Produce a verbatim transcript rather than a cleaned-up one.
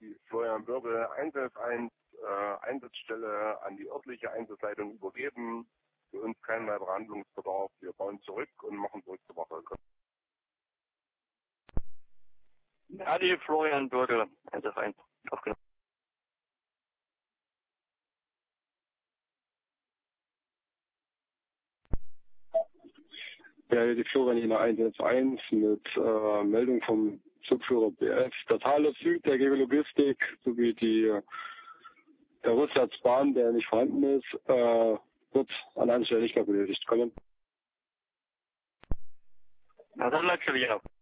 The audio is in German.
die Florian Börgel eins eins äh, Einsatzstelle an die örtliche Einsatzleitung übergeben. Für uns kein weiterer Handlungsbedarf. Wir bauen zurück und machen zurück zur Wache. Ja, die Florian Börgel eins eins aufgenommen. Ja, die Florian eins eins mit äh, Meldung vom Zugführer B F. Der Thales Süd, der G W Logistik, sowie die, der Rückwärtsbahn, der nicht vorhanden ist, äh, wird an einer Stelle nicht mehr benötigt kommen. Na, dann natürlich auch.